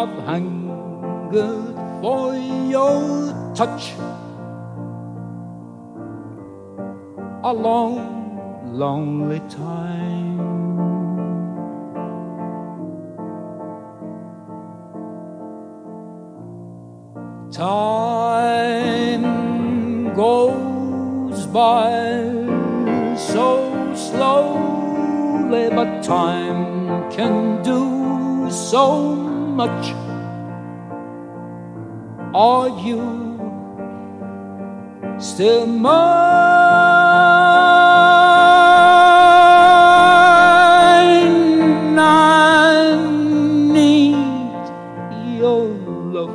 I've hungered for your touch a long, lonely time. Time goes by so slowly, but time can do so much. Are you still mine? I need your love.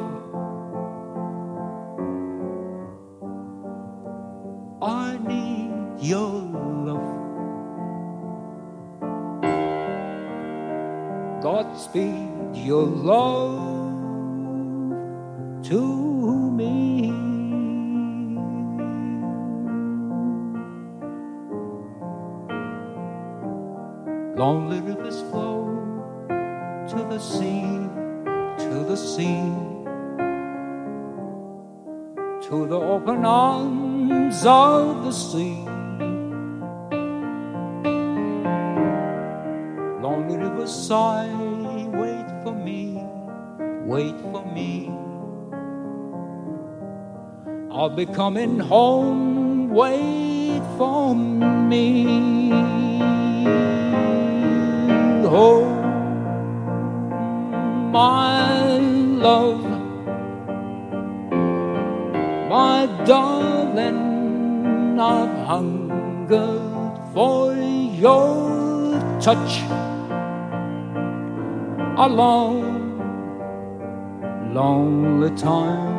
I need your love. Godspeed your love to me. Lonely rivers flow to the sea, to the sea, to the open arms of the sea. Lonely rivers sigh, wait for me, wait for me. I'll be coming home, wait for me. Oh, my love, my darling, I've hungered for your touch a long, lonely time.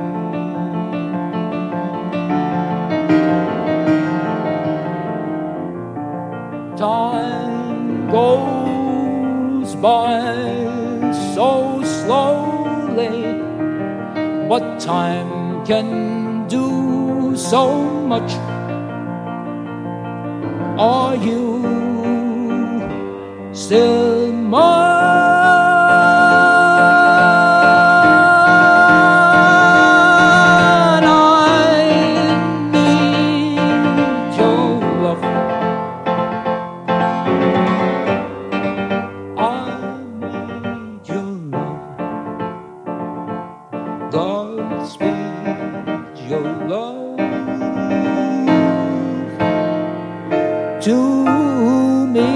Time goes by so slowly, but time can do so much. Are you still mine? Godspeed your love to me.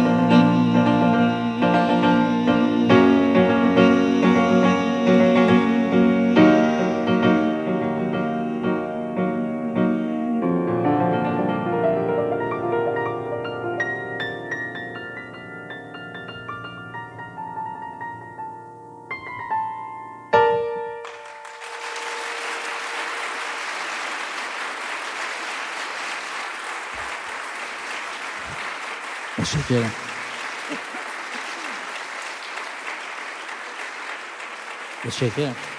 Teşekkür ederim.